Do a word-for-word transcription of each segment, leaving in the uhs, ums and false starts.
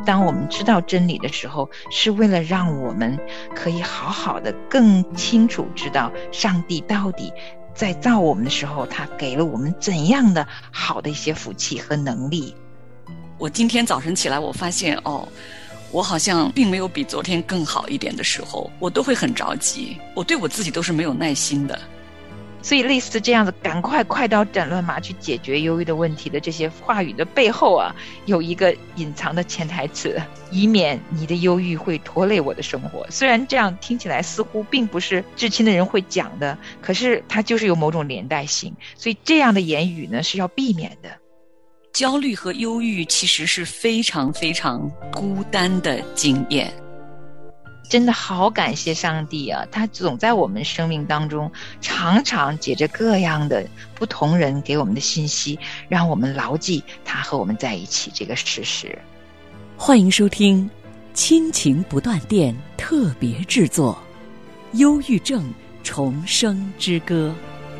当我们知道真理的时候，是为了让我们可以好好的更清楚知道上帝到底在造我们的时候，他给了我们怎样的好的一些福气和能力。 我今天早晨起来，我发现哦，我好像并没有比昨天更好一点的时候，我都会很着急，我对我自己都是没有耐心的。 所以类似这样子赶快快刀斩乱麻去解决忧郁的问题的这些话语的背后啊，有一个隐藏的潜台词，以免你的忧郁会拖累我的生活。虽然这样听起来似乎并不是至亲的人会讲的，可是它就是有某种连带性，所以这样的言语呢是要避免的。 焦虑和忧郁其实是非常非常孤单的经验。 真的好感谢上帝啊，他总在我们生命当中常常借着各样的不同人给我们的信息，让我们牢记他和我们在一起这个事实。 欢迎收听亲情不断电特别制作《忧郁症重生之歌》。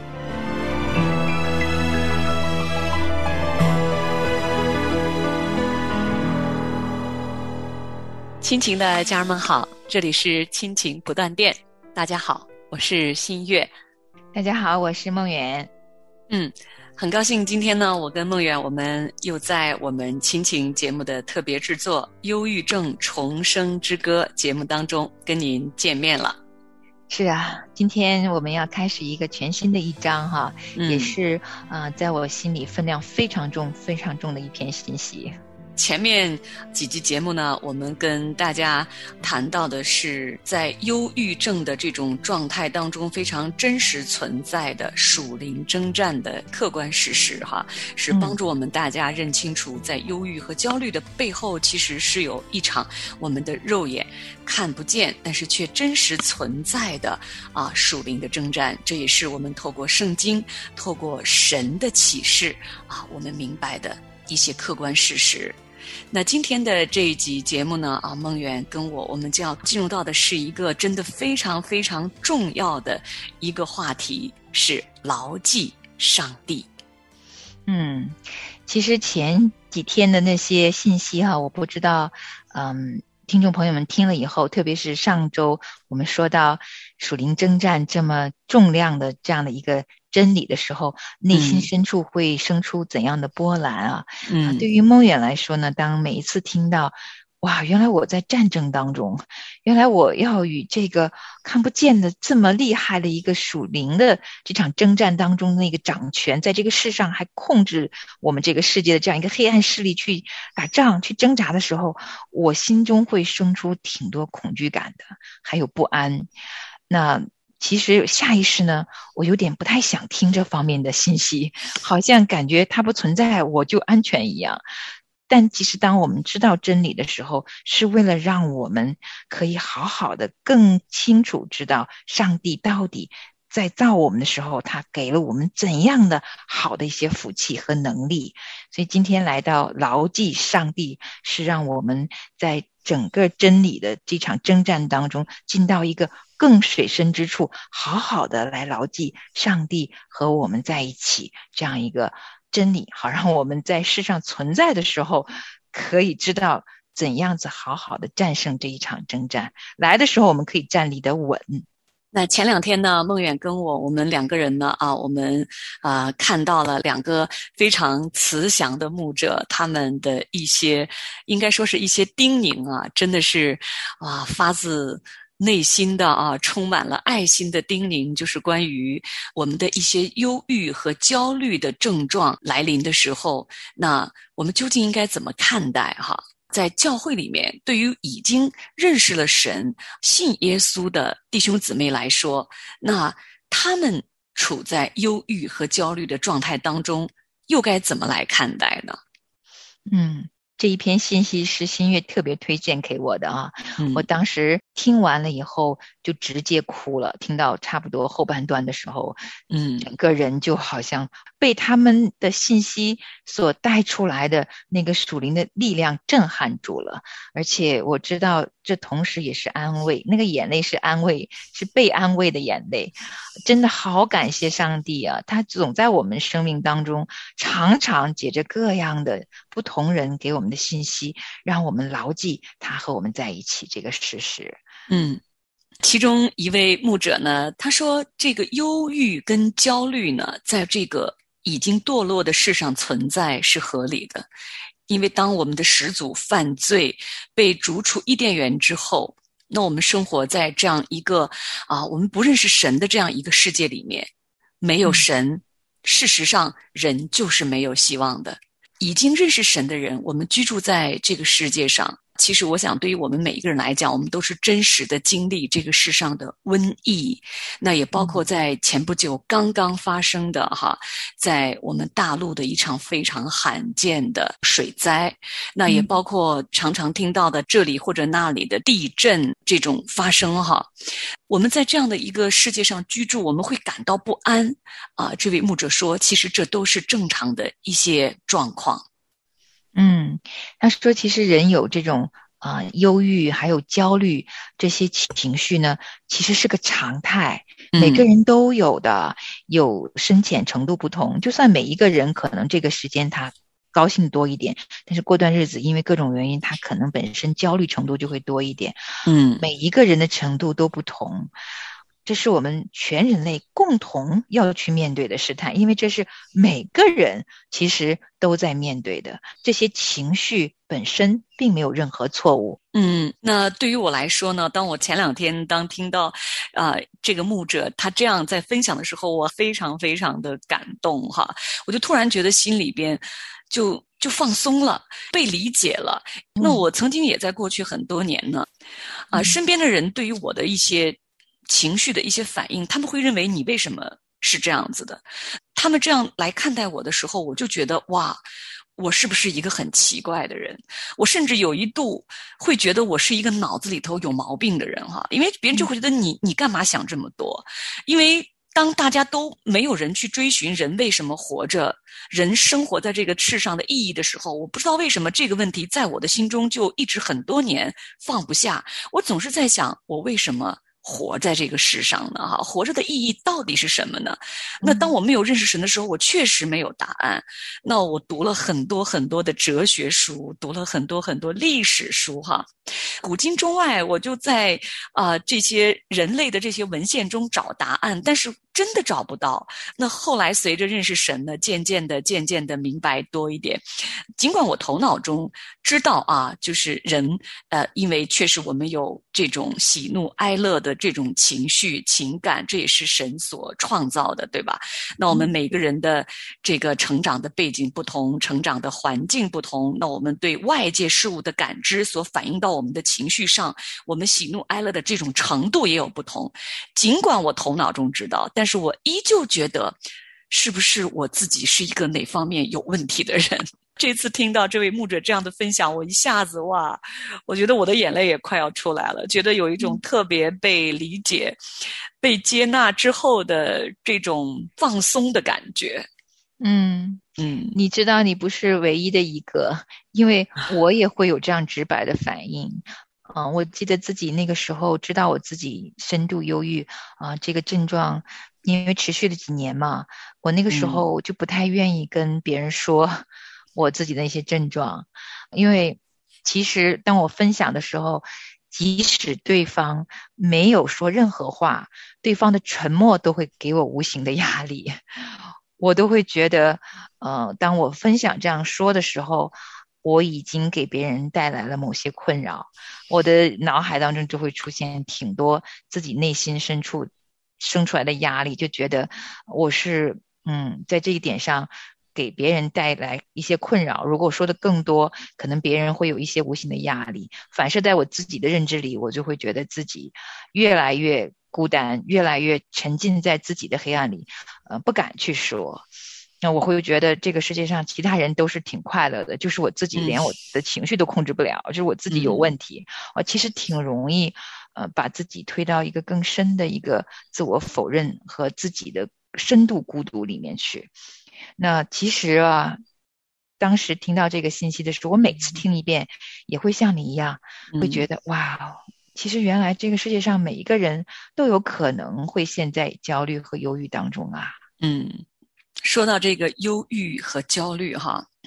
亲情的家人们好，这里是亲情不断电。大家好，我是新月。 大家好，我是梦圆。 嗯，很高兴今天呢，我跟梦圆我们又在我们亲情节目的特别制作《忧郁症重生之歌》节目当中跟您见面了。 是啊，今天我们要开始一个全新的一章哈，嗯、也是啊、呃，在我心里分量非常重、非常重的一篇信息。 前面几集节目呢，我们跟大家谈到的是在忧郁症的这种状态当中非常真实存在的属灵征战的客观事实哈，是帮助我们大家认清楚在忧郁和焦虑的背后其实是有一场我们的肉眼看不见但是却真实存在的啊属灵的征战。这也是我们透过圣经透过神的启示啊我们明白的一些客观事实。那今天的这一集节目呢，啊，梦圆跟我，我们就要进入到的是一个真的非常非常重要的一个话题，是牢记上帝。 嗯，其实前几天的那些信息哈、啊，我不知道，嗯，听众朋友们听了以后，特别是上周我们说到属灵征战这么重量的这样的一个真理的时候，内心深处会生出怎样的波澜啊？嗯，啊对于梦远来说呢，当每一次听到哇，原来我在战争当中，原来我要与这个看不见的这么厉害的一个属灵的这场征战当中那个掌权，在这个世上还控制我们这个世界的这样一个黑暗势力去打仗去挣扎的时候，我心中会生出挺多恐惧感的，还有不安。那其实下意识呢，我有点不太想听这方面的信息，好像感觉它不存在我就安全一样。但其实当我们知道真理的时候，是为了让我们可以好好的更清楚知道上帝到底在造我们的时候，他给了我们怎样的好的一些福气和能力。所以今天来到牢记上帝，是让我们在整个真理的这场征战当中进到一个更水深之处，好好的来牢记上帝和我们在一起这样一个真理，好让我们在世上存在的时候可以知道怎样子好好的战胜这一场征战，来的时候我们可以站立得稳。 那前两天呢，梦远跟我我们两个人呢啊，我们啊、呃、看到了两个非常慈祥的牧者，他们的一些应该说是一些叮咛啊，真的是啊发自内心的啊，充满了爱心的叮咛，就是关于我们的一些忧郁和焦虑的症状来临的时候，那我们究竟应该怎么看待哈？在教会里面，对于已经认识了神、信耶稣的弟兄姊妹来说，那他们处在忧郁和焦虑的状态当中，又该怎么来看待呢？ 嗯。这一篇信息是新月特别推荐给我的啊、嗯，我当时听完了以后就直接哭了，听到差不多后半段的时候，嗯，整个人就好像被他们的信息所带出来的那个属灵的力量震撼住了，而且我知道这同时也是安慰，那个眼泪是安慰，是被安慰的眼泪。真的好感谢上帝啊，他总在我们生命当中常常借着各样的不同人给我们的信息，让我们牢记他和我们在一起这个事实。 嗯，其中一位牧者呢，他说这个忧郁跟焦虑呢，在这个已经堕落的世上存在是合理的，因为当我们的始祖犯罪被逐出伊甸园之后，那我们生活在这样一个啊，我们不认识神的这样一个世界里面，没有神，嗯、事实上人就是没有希望的。已经认识神的人，我们居住在这个世界上，其实我想对于我们每一个人来讲，我们都是真实的经历这个世上的瘟疫，那也包括在前不久刚刚发生的哈，在我们大陆的一场非常罕见的水灾，那也包括常常听到的这里或者那里的地震这种发生哈。我们在这样的一个世界上居住，我们会感到不安啊。这位牧者说，其实这都是正常的一些状况。 嗯，他说其实人有这种啊、呃、忧郁还有焦虑这些情绪呢，其实是个常态，每个人都有的，有深浅程度不同。就算每一个人可能这个时间他高兴多一点，但是过段日子因为各种原因他可能本身焦虑程度就会多一点。 嗯， 每一个人的程度都不同，这是我们全人类共同要去面对的试探，因为这是每个人其实都在面对的，这些情绪本身并没有任何错误。 嗯，那对于我来说呢，当我前两天当听到啊、呃、这个牧者他这样在分享的时候，我非常非常的感动哈，我就突然觉得心里边就就放松了，被理解了。那我曾经也在过去很多年呢，啊、呃，身边的人对于我的一些情绪的一些反应，他们会认为你为什么是这样子的？他们这样来看待我的时候，我就觉得哇，我是不是一个很奇怪的人？我甚至有一度会觉得我是一个脑子里头有毛病的人哈，因为别人就会觉得你你干嘛想这么多？因为当大家都没有人去追寻人为什么活着，人生活在这个世上的意义的时候，我不知道为什么这个问题在我的心中就一直很多年放不下。我总是在想，我为什么活在这个世上呢？哈，活着的意义到底是什么呢？那当我没有认识神的时候，我确实没有答案。那我读了很多很多的哲学书，读了很多很多历史书哈，古今中外，我就在啊、呃、这些人类的这些文献中找答案，但是真的找不到。那后来随着认识神呢，渐渐的渐渐的明白多一点。尽管我头脑中知道啊，就是人呃，因为确实我们有这种喜怒哀乐的这种情绪情感，这也是神所创造的，对吧？那我们每个人的这个成长的背景不同，成长的环境不同，那我们对外界事物的感知所反映到我们的情绪上，我们喜怒哀乐的这种程度也有不同。尽管我头脑中知道，但是我依旧觉得是不是我自己是一个哪方面有问题的人。这次听到这位牧者这样的分享，我一下子哇，我觉得我的眼泪也快要出来了，觉得有一种特别被理解、被接纳之后的这种放松的感觉。 嗯嗯， 你知道你不是唯一的一个，因为我也会有这样直白的反应。嗯、呃，我记得自己那个时候知道我自己深度忧郁啊、呃，这个症状因为持续了几年嘛，我那个时候就不太愿意跟别人说我自己的一些症状，因为其实当我分享的时候，即使对方没有说任何话，对方的沉默都会给我无形的压力。我都会觉得呃，当我分享这样说的时候，我已经给别人带来了某些困扰，我的脑海当中就会出现挺多自己内心深处生出来的压力，就觉得我是嗯，在这一点上给别人带来一些困扰，如果说的更多，可能别人会有一些无形的压力，反射在我自己的认知里，我就会觉得自己越来越孤单，越来越沉浸在自己的黑暗里，呃，不敢去说。那我会觉得这个世界上其他人都是挺快乐的，就是我自己连我的情绪都控制不了，嗯、就是我自己有问题。我其实挺容易呃把自己推到一个更深的一个自我否认和自己的深度孤独里面去。那其实啊，当时听到这个信息的时候，我每次听一遍也会像你一样，会觉得哇，其实原来这个世界上每一个人都有可能会陷在焦虑和忧郁当中啊。 嗯，说到这个忧郁和焦虑哈，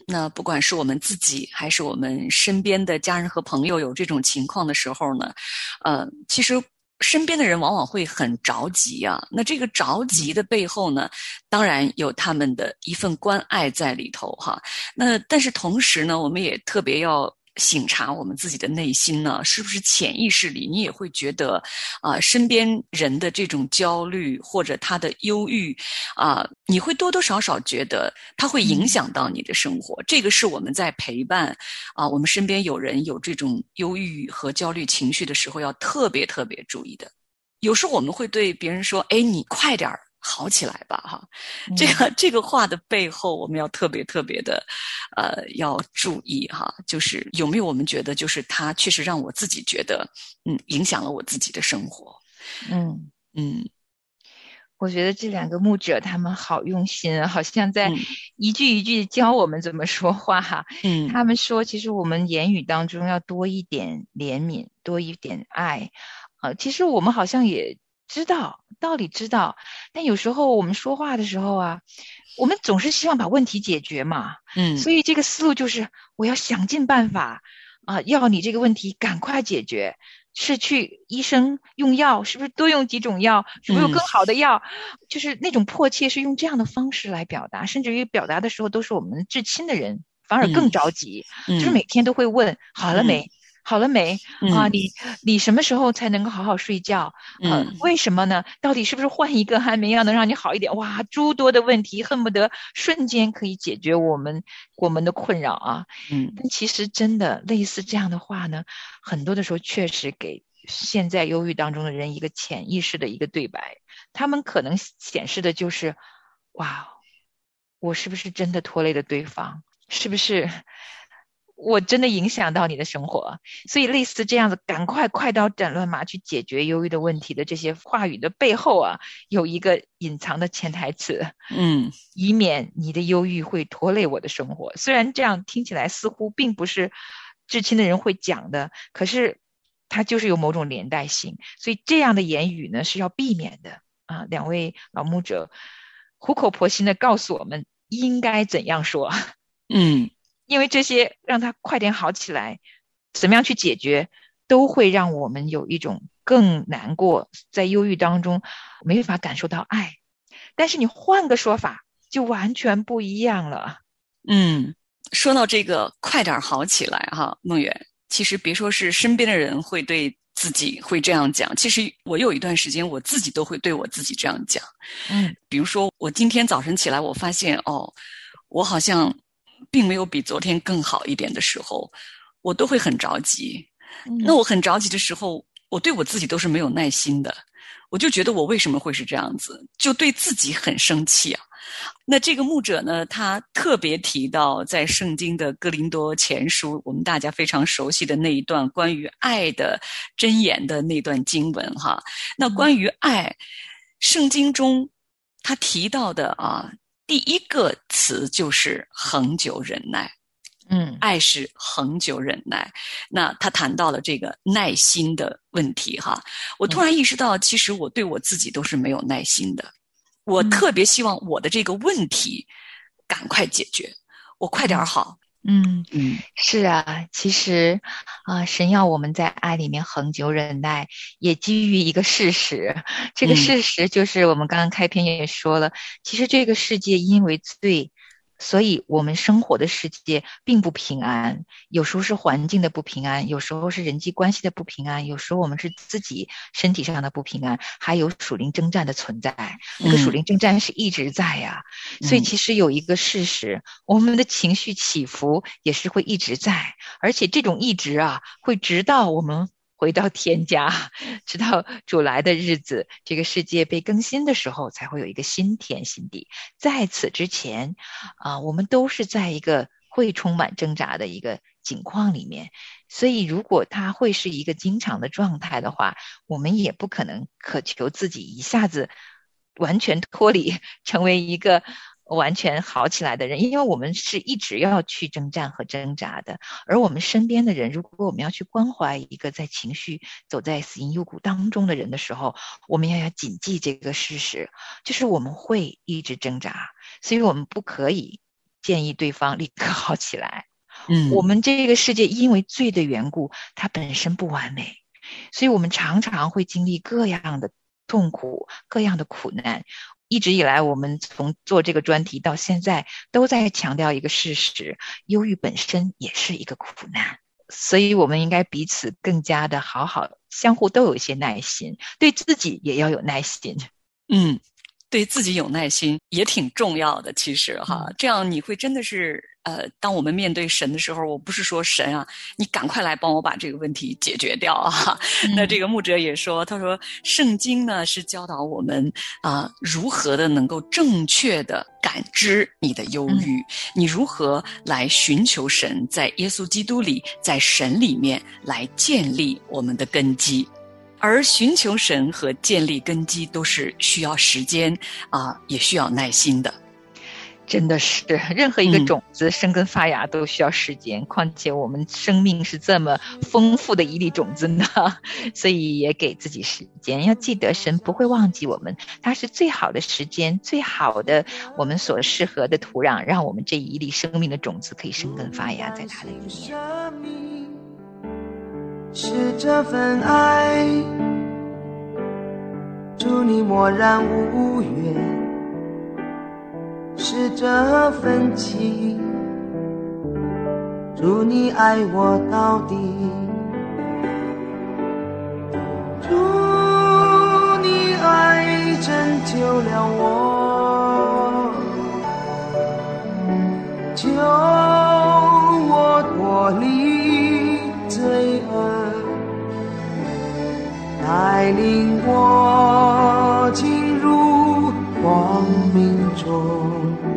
那不管是我们自己还是我们身边的家人和朋友有这种情况的时候呢，呃，其实身边的人往往会很着急啊。那这个着急的背后呢，当然有他们的一份关爱在里头哈。那但是同时呢，我们也特别要省察我们自己的内心呢，是不是潜意识里你也会觉得啊、呃，身边人的这种焦虑或者他的忧郁啊、呃，你会多多少少觉得它会影响到你的生活。嗯、这个是我们在陪伴啊、呃，我们身边有人有这种忧郁和焦虑情绪的时候，要特别特别注意的。有时候我们会对别人说：“哎，你快点儿。”好起来吧，哈，这个、嗯、这个话的背后，我们要特别特别的，呃，要注意哈，就是有没有我们觉得，就是它确实让我自己觉得，嗯，影响了我自己的生活， 嗯嗯， 我觉得这两个牧者他们好用心啊，好像在一句一句教我们怎么说话哈。 嗯， 他们说，其实我们言语当中要多一点怜悯，多一点爱，呃，其实我们好像也知道，道理知道，但有时候我们说话的时候啊，我们总是希望把问题解决嘛， 嗯， 所以这个思路就是我要想尽办法啊、呃，要你这个问题赶快解决，是去医生用药，是不是多用几种药，是不是有更好的药，嗯、就是那种迫切是用这样的方式来表达，甚至于表达的时候都是我们至亲的人，反而更着急， 嗯、 就是每天都会问好了没。 嗯好了没啊？ 嗯、 你你什么时候才能够好好睡觉？呃， 嗯、 为什么呢？到底是不是换一个安眠药能让你好一点？哇，诸多的问题，恨不得瞬间可以解决我们我们的困扰啊！ 嗯， 但其实真的类似这样的话呢，很多的时候确实给现在忧郁当中的人一个潜意识的一个对白，他们可能显示的就是：哇，我是不是真的拖累了对方？是不是？我真的影响到你的生活，所以类似这样子，赶快快刀斩乱麻去解决忧郁的问题的这些话语的背后啊，有一个隐藏的潜台词， 嗯， 以免你的忧郁会拖累我的生活。虽然这样听起来似乎并不是至亲的人会讲的，可是它就是有某种连带性，所以这样的言语呢是要避免的啊。两位老牧者苦口婆心的告诉我们应该怎样说， 嗯。 因为这些让他快点好起来，怎么样去解决，都会让我们有一种更难过，在忧郁当中没法感受到爱。但是你换个说法，就完全不一样了。 嗯，说到这个快点好起来哈，梦圆，其实别说是身边的人会对自己会这样讲，其实我有一段时间我自己都会对我自己这样讲。 嗯， 比如说我今天早晨起来，我发现哦，我好像并没有比昨天更好一点的时候，我都会很着急。 嗯、 那我很着急的时候，我对我自己都是没有耐心的，我就觉得我为什么会是这样子，就对自己很生气啊。那这个牧者呢，他特别提到在圣经的哥林多前书，我们大家非常熟悉的那一段关于爱的箴言的那段经文哈。那关于爱，圣经中他提到的啊，第一个词就是恒久忍耐。 嗯， 爱是恒久忍耐。那他谈到了这个耐心的问题哈，我突然意识到，其实我对我自己都是没有耐心的。我特别希望我的这个问题赶快解决，我快点好。 嗯嗯，是啊，其实啊、呃，神要我们在爱里面恒久忍耐，也基于一个事实。这个事实就是我们刚刚开篇也说了，嗯、其实这个世界因为罪，所以我们生活的世界并不平安，有时候是环境的不平安，有时候是人际关系的不平安，有时候我们是自己身体上的不平安，还有属灵征战的存在。那个属灵征战是一直在呀、啊嗯、所以其实有一个事实，我们的情绪起伏也是会一直在，而且这种一直啊，会直到我们回到天家，直到主来的日子，这个世界被更新的时候，才会有一个新天新地。在此之前啊、呃，我们都是在一个会充满挣扎的一个境况里面，所以如果它会是一个经常的状态的话，我们也不可能渴求自己一下子完全脱离，成为一个完全好起来的人，因为我们是一直要去征战和挣扎的。而我们身边的人，如果我们要去关怀一个在情绪走在死荫幽谷当中的人的时候，我们要要谨记这个事实，就是我们会一直挣扎，所以我们不可以建议对方立刻好起来。 嗯， 我们这个世界因为罪的缘故，它本身不完美，所以我们常常会经历各样的痛苦，各样的苦难。一直以来，我们从做这个专题到现在，都在强调一个事实：忧郁本身也是一个苦难。所以我们应该彼此更加的好好，相互都有一些耐心，对自己也要有耐心。 嗯，对自己有耐心也挺重要的，其实哈，嗯、这样你会真的是呃，当我们面对神的时候，我不是说神啊，你赶快来帮我把这个问题解决掉啊。嗯、那这个牧者也说，他说圣经呢是教导我们啊、呃，如何的能够正确的感知你的忧郁，嗯、你如何来寻求神，在耶稣基督里，在神里面来建立我们的根基。而寻求神和建立根基都是需要时间啊、呃，也需要耐心的。 真的是，任何一个种子生根发芽都需要时间，嗯、况且我们生命是这么丰富的一粒种子呢，所以也给自己时间。要记得神不会忘记我们，他是最好的时间，最好的我们所适合的土壤，让我们这一粒生命的种子可以生根发芽在他的里面。 是这份爱，祝你默然无怨，是这份情，祝你爱我到底，祝你爱拯救了我，救我脱离罪恶，带领我进入光明中，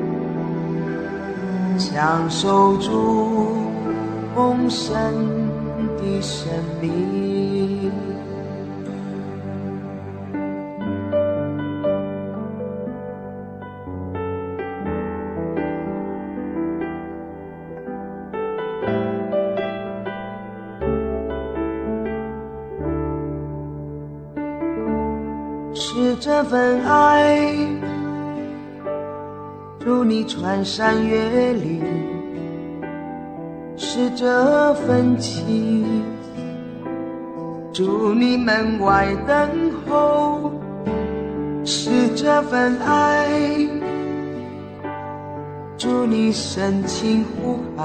享受主丰盛的生命。是这份爱，祝你穿山越岭，是这份情，祝你门外等候，是这份爱，祝你深情呼喊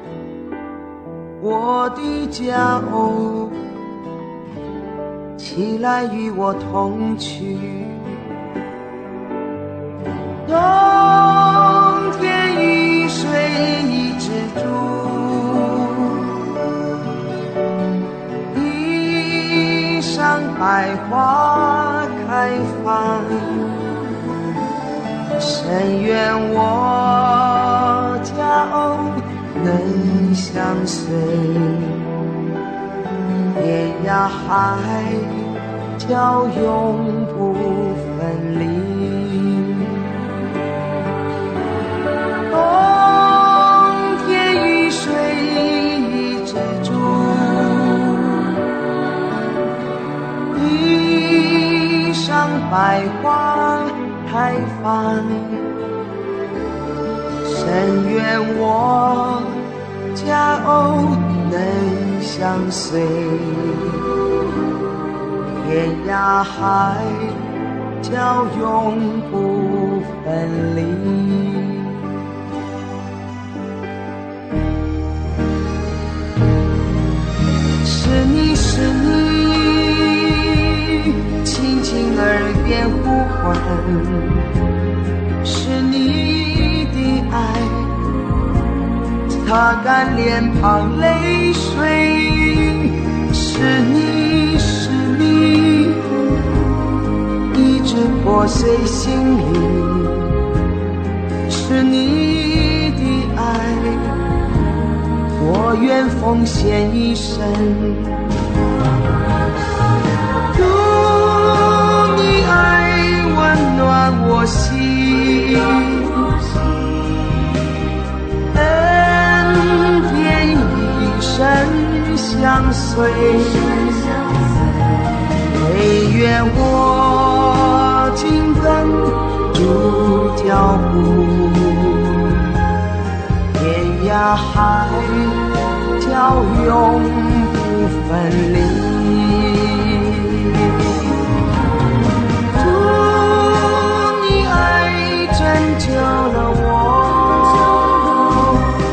我的佳偶，起来与我同去，冬天雨水已止住，地上百花开放，深愿我佳偶能相随，天涯海角永不分离。冬天雨水已止住，地上百花开放，深愿我佳偶能相随，天涯海角永不分离。是你是你轻轻耳边呼唤，是你的爱擦干脸庞泪水，是你是你医治破碎心灵，是你的爱我愿奉献一生，祝你爱温暖我心，恩典一生相随，唯愿我紧跟主脚步， 下海叫永不分离。主，你爱拯救了我，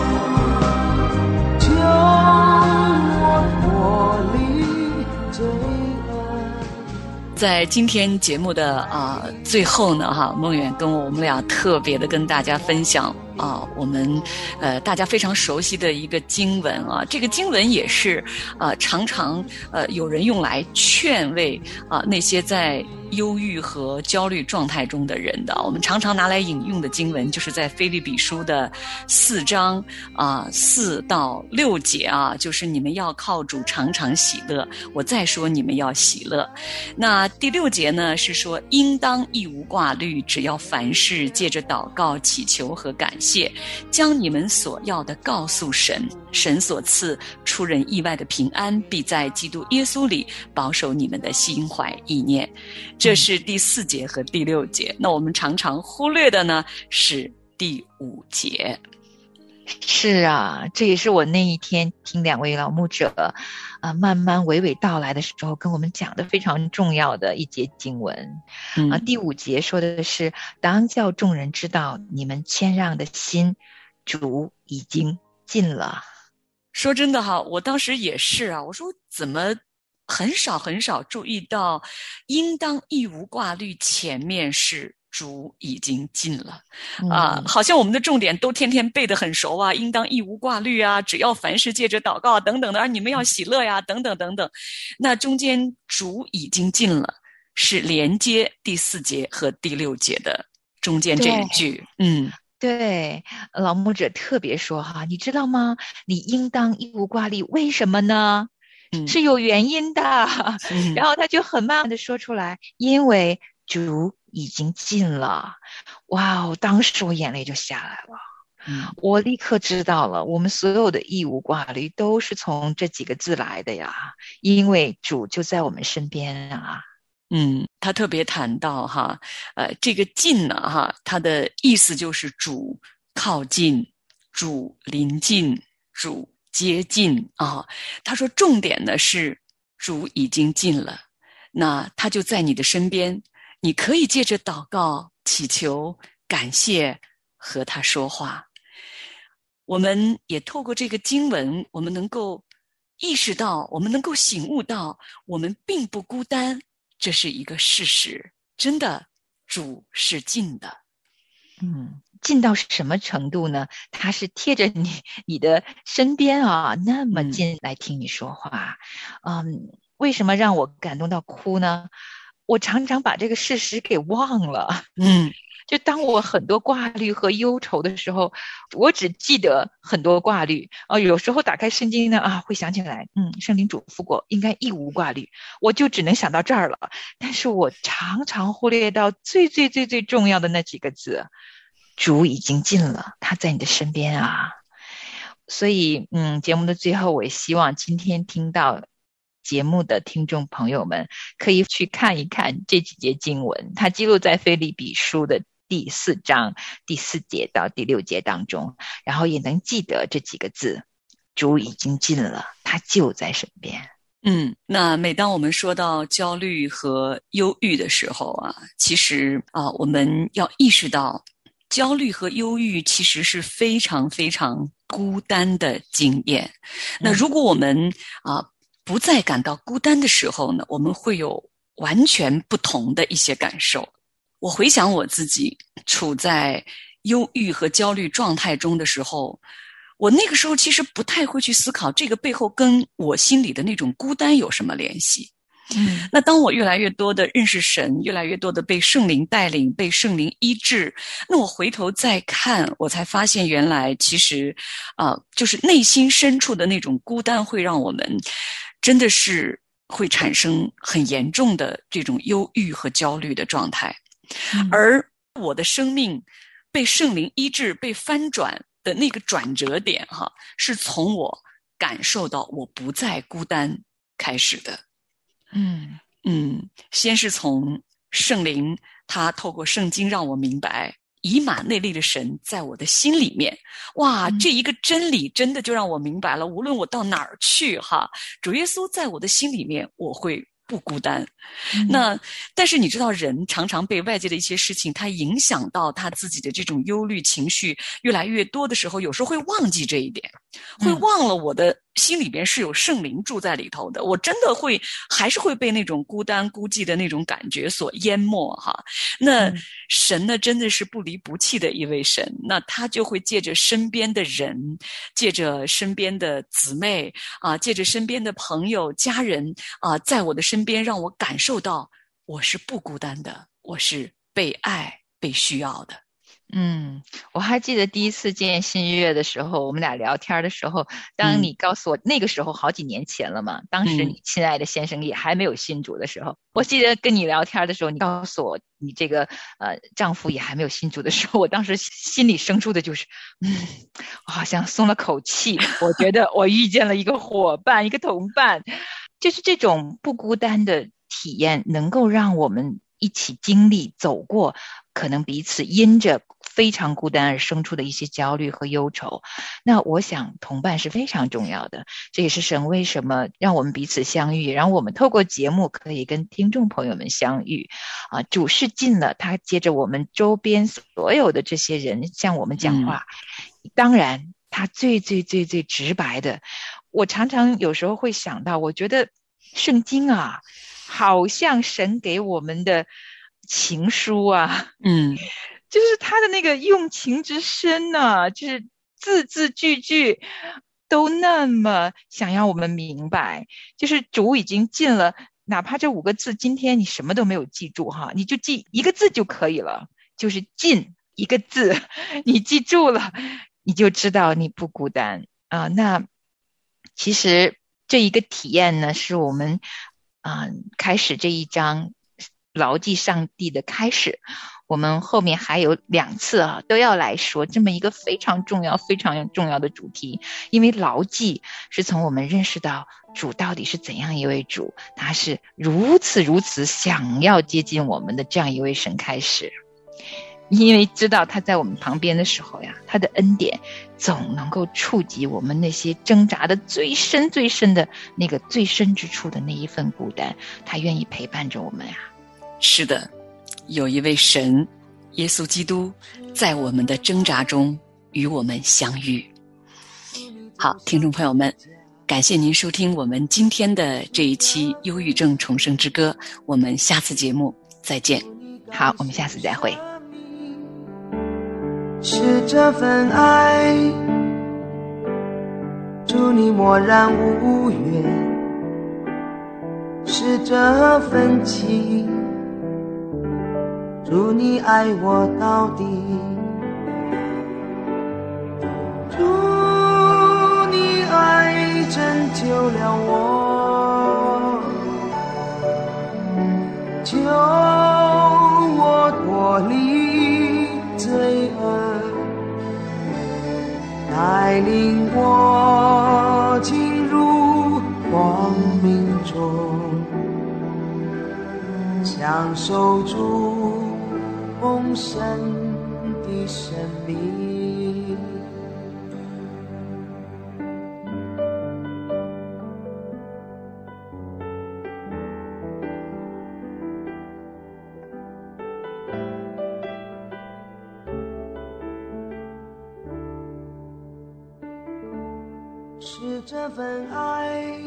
救我脱离罪恶。 在今天节目的啊、呃、最后呢，哈，梦远跟我我们俩特别的跟大家分享啊，我们呃大家非常熟悉的一个经文啊，这个经文也是呃常常呃有人用来劝慰啊、呃、那些在忧郁和焦虑状态中的人的。我们常常拿来引用的经文就是在腓立比书的四章啊四到六节啊，就是你们要靠主常常喜乐。我再说你们要喜乐。那第六节呢是说应当一无挂虑，只要凡事借着祷告祈求和感谢，将你们所要的告诉神，神所赐出人意外的平安必在基督耶稣里保守你们的心怀意念。这是第四节和第六节。那我们常常忽略的呢是第五节。 是啊，这也是我那一天听两位老牧者啊、呃、慢慢娓娓道来的时候跟我们讲的非常重要的一节经文。 嗯、 啊，第五节说的是当叫众人知道你们谦让的心，主已经近了。 说真的哈，我当时也是啊，我说怎么很少很少注意到应当一无挂虑前面是主已经近了啊、 嗯， 好像我们的重点都天天背得很熟啊，应当一无挂虑啊，只要凡事借着祷告等等的，而你们要喜乐呀等等等等。那中间主已经近了是连接第四节和第六节的中间这一句。嗯， 对，老牧者特别说哈，你知道吗？你应当一无挂虑，为什么呢？ 嗯是有原因的。 嗯然后他就很慢的说出来，因为主已经近了。哇哦，当时我眼泪就下来了。 嗯， 我立刻知道了，我们所有的义无挂虑都是从这几个字来的呀，因为主就在我们身边啊。 嗯，他特别谈到哈，呃，这个近呢哈，它的意思就是主靠近、主临近、主接近啊。他说重点呢是主已经近了，那他就在你的身边，你可以借着祷告、祈求、感谢和他说话。我们也透过这个经文，我们能够意识到，我们能够醒悟到，我们并不孤单。这是一个事实，真的，主是近的。 嗯，近到什么程度呢？他是贴着你你的身边啊，那么近来听你说话。嗯，为什么让我感动到哭呢？我常常把这个事实给忘了。 嗯， 就当我很多挂虑和忧愁的时候，我只记得很多挂虑啊、呃。有时候打开圣经呢啊，会想起来，嗯，圣灵嘱咐过应该一无挂虑，我就只能想到这儿了。但是我常常忽略到最最最最重要的那几个字，主已经近了，他在你的身边啊。所以，嗯，节目的最后，我也希望今天听到节目的听众朋友们可以去看一看这几节经文，它记录在腓立比书的第四章第四节到第六节当中，然后也能记得这几个字，主已经近了，他就在身边。 嗯，那每当我们说到焦虑和忧郁的时候啊，其实啊，我们要意识到焦虑和忧郁其实是非常非常孤单的经验。那如果我们啊不再感到孤单的时候呢，我们会有完全不同的一些感受。我回想我自己处在忧郁和焦虑状态中的时候，我那个时候其实不太会去思考这个背后跟我心里的那种孤单有什么联系。 嗯， 那当我越来越多的认识神，越来越多的被圣灵带领，被圣灵医治，那我回头再看，我才发现原来其实啊、呃，就是内心深处的那种孤单会让我们真的是会产生很严重的这种忧郁和焦虑的状态。 嗯、 而我的生命被圣灵医治，被翻转的那个转折点哈，是从我感受到我不再孤单开始的。 嗯嗯，先是从圣灵他透过圣经让我明白以马内利的神在我的心里面。哇，这一个真理真的就让我明白了，无论我到哪儿去哈，主耶稣在我的心里面，我会不孤单。嗯、那但是你知道，人常常被外界的一些事情它影响到他自己的这种忧虑情绪越来越多的时候，有时候会忘记这一点，会忘了我的心里边是有圣灵住在里头的，我真的会还是会被那种孤单孤寂的那种感觉所淹没哈。那神呢，真的是不离不弃的一位神，那他就会借着身边的人，借着身边的姊妹啊，借着身边的朋友家人啊，在我的身边让我感受到我是不孤单的，我是被爱被需要的。 嗯，我还记得第一次见新月的时候，我们俩聊天的时候，当你告诉我、嗯、那个时候好几年前了嘛，当时你亲爱的先生也还没有信主的时候、嗯、我记得跟你聊天的时候，你告诉我你这个呃丈夫也还没有信主的时候，我当时心里生出的就是嗯，我好像松了口气，我觉得我遇见了一个伙伴一个同伴，就是这种不孤单的体验能够让我们一起经历走过可能彼此因着非常孤单而生出的一些焦虑和忧愁。那我想同伴是非常重要的，这也是神为什么让我们彼此相遇，然后我们透过节目可以跟听众朋友们相遇啊，主是近了，他接着我们周边所有的这些人向我们讲话、嗯、当然他最最最最直白的，我常常有时候会想到，我觉得圣经啊好像神给我们的情书啊， 嗯， 就是他的那个用情之深啊，就是字字句句都那么想要我们明白，就是主已经尽了，哪怕这五个字今天你什么都没有记住哈，你就记一个字就可以了，就是尽一个字，你记住了你就知道你不孤单啊。那其实这一个体验呢，是我们啊、呃、开始这一章牢记上帝的开始，我们后面还有两次啊都要来说这么一个非常重要非常重要的主题，因为牢记是从我们认识到主到底是怎样一位主，他是如此如此想要接近我们的这样一位神开始，因为知道他在我们旁边的时候呀，他的恩典总能够触及我们那些挣扎的最深最深的那个最深之处的那一份孤单，他愿意陪伴着我们呀。 是的，有一位神耶稣基督在我们的挣扎中与我们相遇。好，听众朋友们，感谢您收听我们今天的这一期忧郁症重生之歌，我们下次节目再见。 好，我们下次再会。 是这份爱，祝你默然无怨，是这份情，祝你爱我到底，祝你爱拯救了我，救我脱离罪恶，带领我进入光明中，享受主丰盛的生命。是这份爱，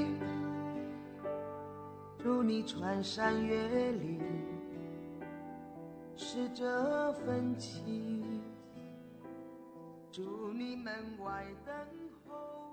祝你穿山越岭，是这份情，祝你门外等候。